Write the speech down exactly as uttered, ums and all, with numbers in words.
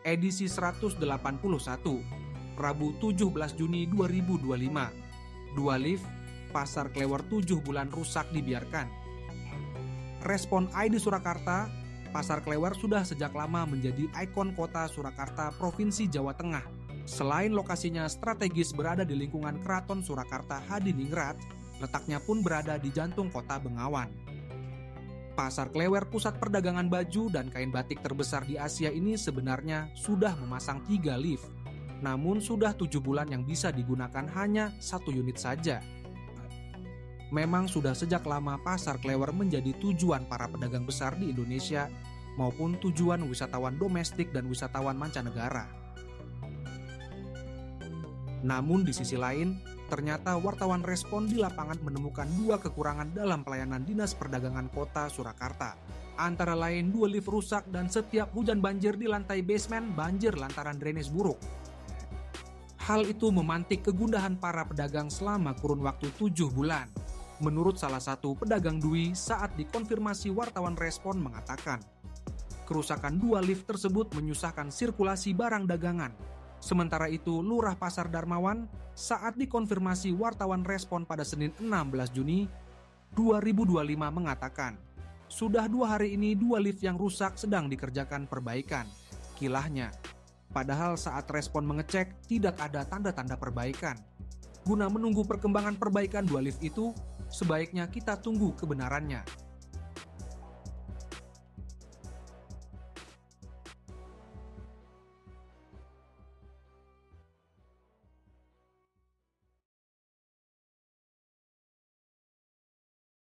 edisi seratus delapan puluh satu, Rabu tujuh belas Juni dua ribu dua puluh lima. Dua lift, Pasar Klewer tujuh bulan rusak dibiarkan. Respon I D Surakarta, Pasar Klewer sudah sejak lama menjadi ikon kota Surakarta, Provinsi Jawa Tengah. Selain lokasinya strategis berada di lingkungan Keraton Surakarta Hadiningrat, letaknya pun berada di jantung kota Bengawan. Pasar Klewer, pusat perdagangan baju dan kain batik terbesar di Asia ini sebenarnya sudah memasang tiga lift. Namun sudah tujuh bulan yang bisa digunakan hanya satu unit saja. Memang sudah sejak lama Pasar Klewer menjadi tujuan para pedagang besar di Indonesia maupun tujuan wisatawan domestik dan wisatawan mancanegara. Namun di sisi lain, ternyata wartawan Respon di lapangan menemukan dua kekurangan dalam pelayanan Dinas Perdagangan Kota Surakarta. Antara lain dua lift rusak dan setiap hujan banjir di lantai basement banjir lantaran drainase buruk. Hal itu memantik kegundahan para pedagang selama kurun waktu tujuh bulan. Menurut salah satu pedagang Dwi saat dikonfirmasi wartawan Respon mengatakan, kerusakan dua lift tersebut menyusahkan sirkulasi barang dagangan. Sementara itu, Lurah Pasar Darmawan saat dikonfirmasi wartawan Respon pada Senin enam belas Juni dua ribu dua puluh lima mengatakan, sudah dua hari ini dua lift yang rusak sedang dikerjakan perbaikan. Kilahnya, padahal saat Respon mengecek tidak ada tanda-tanda perbaikan. Guna menunggu perkembangan perbaikan dua lift itu, sebaiknya kita tunggu kebenarannya.